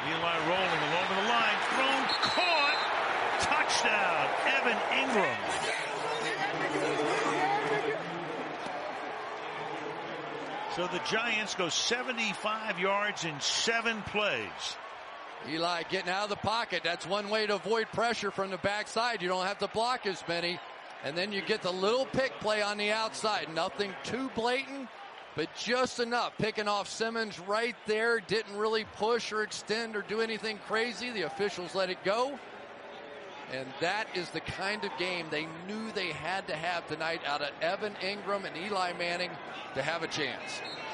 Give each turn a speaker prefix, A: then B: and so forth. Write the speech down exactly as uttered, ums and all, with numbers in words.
A: Eli rolling along the line, thrown, caught, touchdown, Evan Ingram. So the Giants go seventy-five yards in seven plays.
B: Eli getting out of the pocket. That's one way to avoid pressure from the backside. You don't have to block as many. And then you get the little pick play on the outside. Nothing too blatant, but just enough. Picking off Simmons right there. Didn't really push or extend or do anything crazy. The officials let it go. And that is the kind of game they knew they had to have tonight out of Evan Ingram and Eli Manning to have a chance.